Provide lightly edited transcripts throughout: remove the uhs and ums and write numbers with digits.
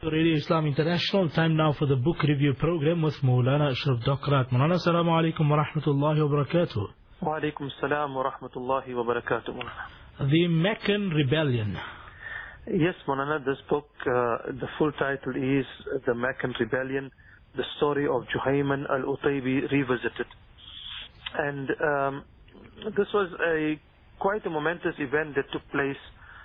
to Radio Islam International. Time now for the book review program with Maulana Ashraf Dakrat. Maulana, assalamu alaikum wa rahmatullahi wa barakatuh. Wa alaikum salam wa rahmatullahi wa barakatuh. The Meccan Rebellion. Yes, Maulana, this book, the full title is The Meccan Rebellion, the story of Juhayman al-Utaybi revisited. And this was quite a momentous event that took place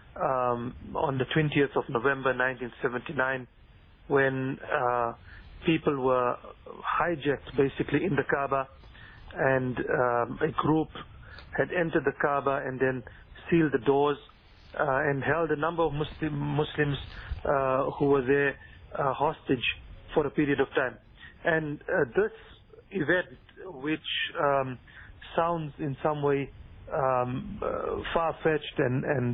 on the 20th of November 1979, when people were hijacked basically in the Kaaba, and a group had entered the Kaaba and then sealed the doors and held a number of Muslims who were there hostage for a period of time. And this event, which sounds in some way far-fetched and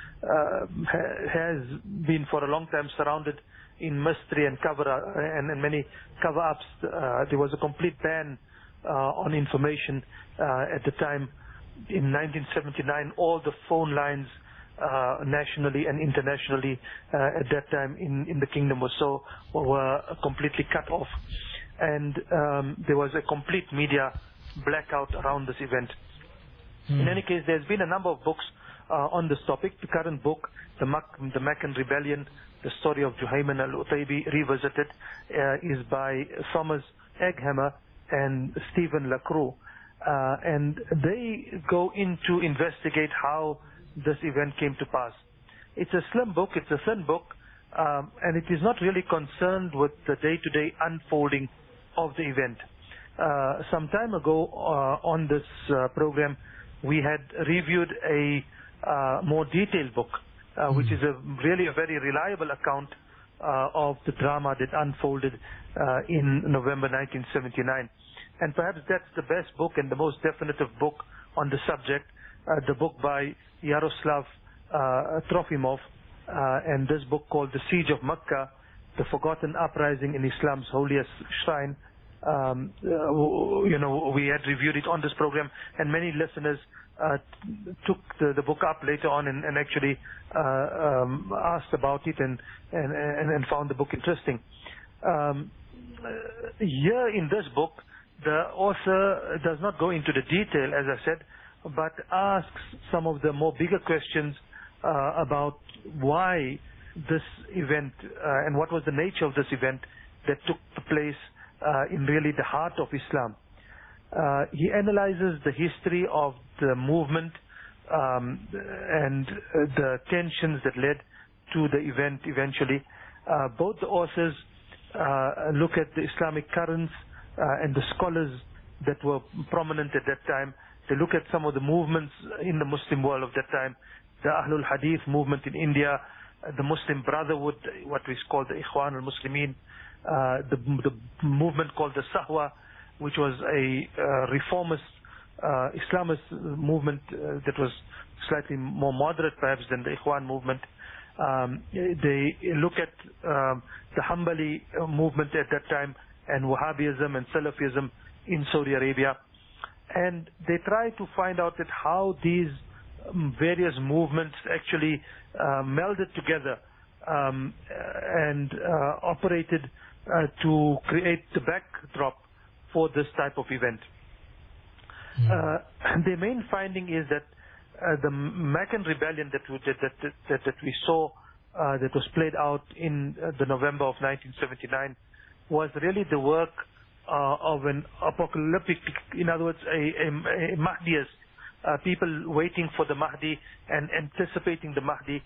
has been for a long time surrounded in mystery and and many cover-ups. There was a complete ban on information at the time. In 1979, all the phone lines nationally and internationally at that time in the kingdom were completely cut off, and there was a complete media blackout around this event. In any case, there's been a number of books on this topic. The current book, The Meccan Rebellion, the story of Juhayman al-Utaybi revisited, is by Thomas Egghammer and Stephen LaCroix. And they go in to investigate how this event came to pass. It's a slim book, it's a thin book, and it is not really concerned with the day-to-day unfolding of the event. Some time ago on this program, we had reviewed a more detailed book, which is really a very reliable account of the drama that unfolded in November 1979. And perhaps that's the best book and the most definitive book on the subject, the book by Yaroslav Trofimov, and this book called The Siege of Mecca, The Forgotten Uprising in Islam's Holiest Shrine. We had reviewed it on this program, and many listeners took the book up later on and actually asked about it and found the book interesting. Here in this book, the author does not go into the detail, as I said, but asks some of the more bigger questions about why this event and what was the nature of this event that took place in really the heart of Islam. He analyzes the history of the movement and the tensions that led to the event eventually. Both the authors look at the Islamic currents and the scholars that were prominent at that time. They look at some of the movements in the Muslim world of that time, the Ahlul Hadith movement in India, the Muslim Brotherhood, what is called the Ikhwan al-Muslimin, the movement called the Sahwa, which was a reformist Islamist movement that was slightly more moderate perhaps than the Ikhwan movement. They look at the Hanbali movement at that time, and Wahhabism and Salafism in Saudi Arabia. And they try to find out that how these various movements actually melded together and operated to create the backdrop for this type of event. The main finding is that the Meccan Rebellion that we saw that was played out in the November of 1979 was really the work of an apocalyptic, in other words, a Mahdiist, people waiting for the Mahdi and anticipating the Mahdi,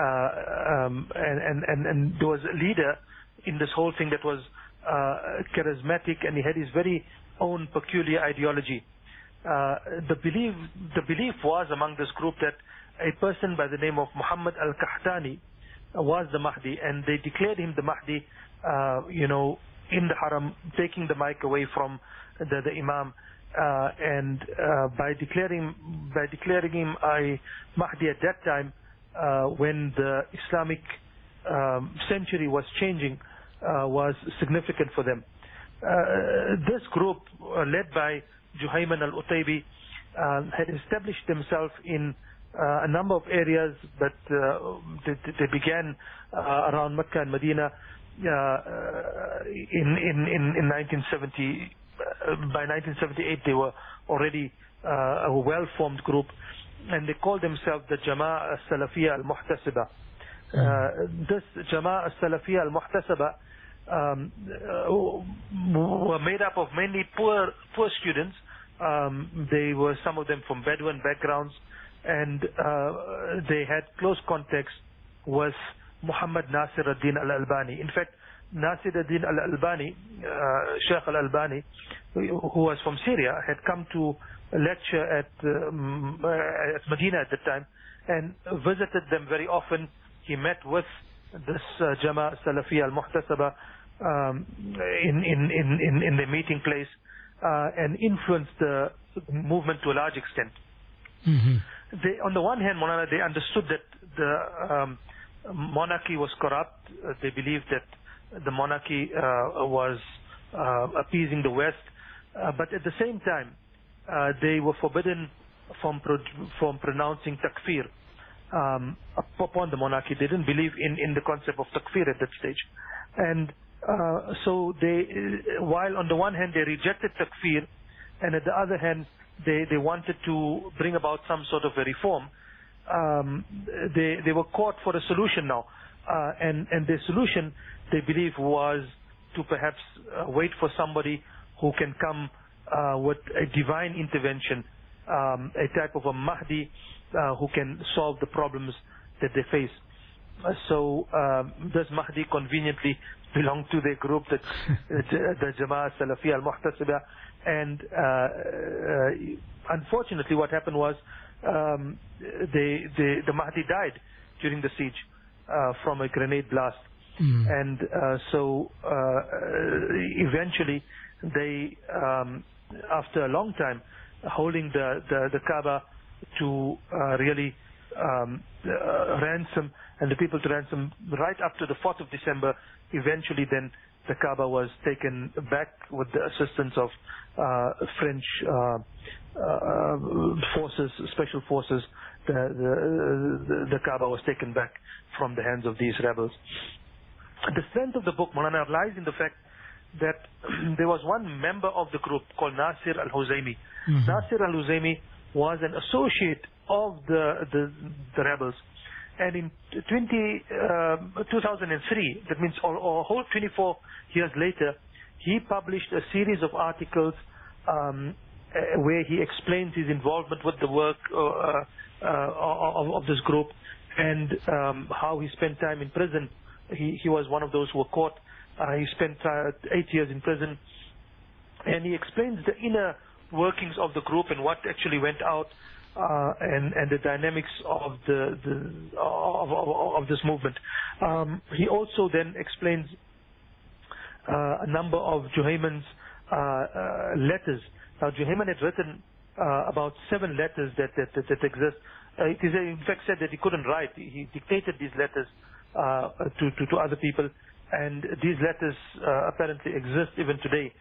and there was a leader in this whole thing that was charismatic, and he had his very own peculiar ideology. The belief was among this group that a person by the name of Muhammad al-Qahtani was the Mahdi, and they declared him the Mahdi, in the Haram, taking the mic away from the Imam, and by declaring him a Mahdi at that time, when the Islamic century was changing, was significant for them. This group, led by Juhayman al-Utaybi, had established themselves in a number of areas, but they began around Mecca and Medina. in 1970. By 1978, they were already a well-formed group, and they called themselves the Jama'ah Salafiyya Al-Muhtasiba. This Jama'ah Salafiyya Al-Muhtasiba were made up of mainly poor students. They were, some of them, from Bedouin backgrounds, and they had close contacts with Muhammad Nasir ad-Din al-Albani. In fact, Nasir ad-Din al-Albani, Sheikh al-Albani, who was from Syria, had come to lecture at Medina at the time and visited them very often. He met with this Jama'ah Salafiyya al-Muhtasaba in the meeting place and influenced the movement to a large extent. They, on the one hand, Maulana, they understood that the monarchy was corrupt. They believed that the monarchy was appeasing the West, but at the same time, they were forbidden from pronouncing takfir upon the monarchy. They didn't believe in the concept of takfir at that stage, and so they, while on the one hand they rejected takfir, and at the other hand they wanted to bring about some sort of a reform, they were caught for a solution now, and the solution, they believe, was to perhaps wait for somebody who can come with a divine intervention, a type of a Mahdi who can solve the problems that they face. So this Mahdi conveniently belonged to their group, the Jama'ah Salafiyya al-Muhtasiba, and unfortunately what happened was the Mahdi died during the siege from a grenade blast. And so eventually they, after a long time holding the Kaaba to really ransom, and the people to ransom, right up to the 4th of December, eventually then the Kaaba was taken back with the assistance of French forces, special forces. The Kaaba was taken back from the hands of these rebels. The strength of the book, Maulana, lies in the fact that there was one member of the group called Nasir al-Huzaymi. Nasir al-Huzaymi was an associate of the rebels, and in 2003, that means a whole 24 years later, he published a series of articles where he explains his involvement with the work of this group, and how he spent time in prison. He was one of those who were caught. He spent 8 years in prison, and he explains the inner workings of the group and what actually went out, and the dynamics of of this movement. He also then explains a number of Juhayman's letters. Now, Juhayman had written about 7 letters that exist. It is in fact said that he couldn't write. He dictated these letters to other people, and these letters apparently exist even today.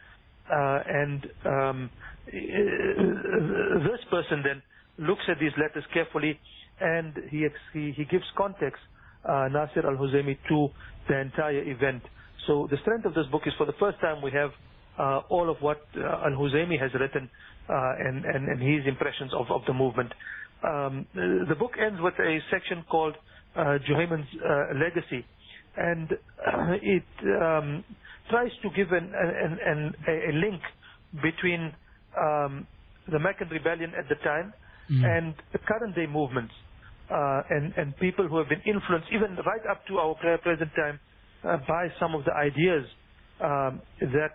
This person then looks at these letters carefully, and he gives context, Nasir al-Huzaymi, to the entire event. So the strength of this book is, for the first time, we have all of what al-Huzaymi has written and his impressions of the movement. The book ends with a section called Juhayman's Legacy, and it tries to give a link between the Meccan rebellion at the time and the current day movements, and people who have been influenced even right up to our present time by some of the ideas that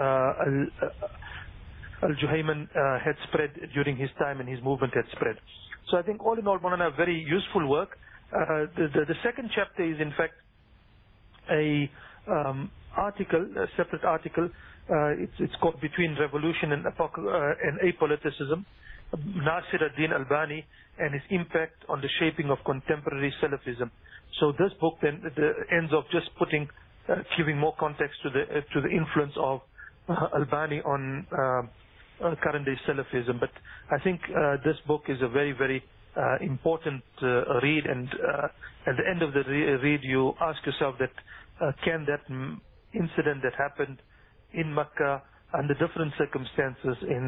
al-Juhayman had spread during his time and his movement had spread. So I think all in all, Maulana, a very useful work. The second chapter is in fact a separate article. It's called Between Revolution and Apoliticism, Nasir ad-Din Albani and his impact on the shaping of contemporary Salafism. So this book then ends off just giving more context to the influence of Albani on current day Salafism. But I think this book is a very, very important read, and at the end of the read you ask yourself that can that incident that happened in Makkah under different circumstances in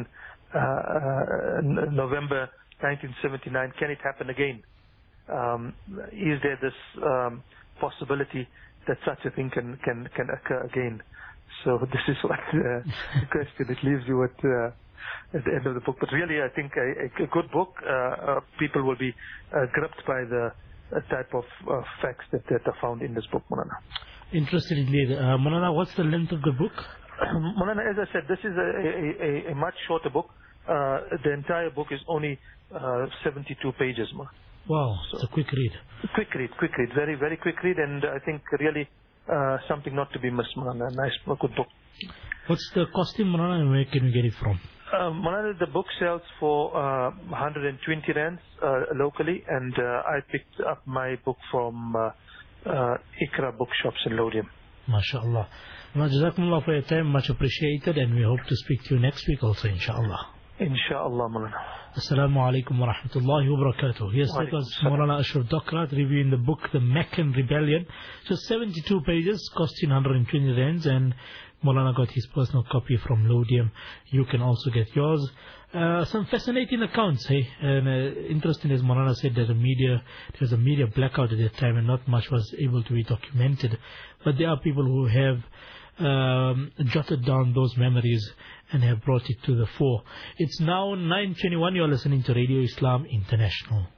November 1979, can it happen again? Is there this possibility that such a thing can occur again? So this is what the question it leaves you at the end of the book. But really, I think a good book, people will be gripped by the type of facts that are found in this book, Maulana. Interesting indeed. Maulana, what's the length of the book? Maulana, as I said, this is a much shorter book. The entire book is only 72 pages. Wow, so it's a quick read. Quick read. Very, very quick read, and I think really something not to be missed, Maulana. A good book. What's the costing, Maulana, and where can we get it from? Maulana, the book sells for 120 rands locally, and I picked up my book from Iqra bookshops in Lodium. MashaAllah. Jazakumullah for your time, much appreciated, and we hope to speak to you next week also, inshallah. Inshallah, Maulana. Assalamu alaikum wa rahmatullahi wa barakatuh. Yes, that was Maulana Ashraf Docrat reviewing the book The Meccan Rebellion. So 72 pages, costing 120 rands, and Maulana got his personal copy from Lodium. You can also get yours. Some fascinating accounts, hey? And interesting, as Maulana said, that there was a media blackout at that time and not much was able to be documented. But there are people who have jotted down those memories and have brought it to the fore. It's now 9:21. You're listening to Radio Islam International.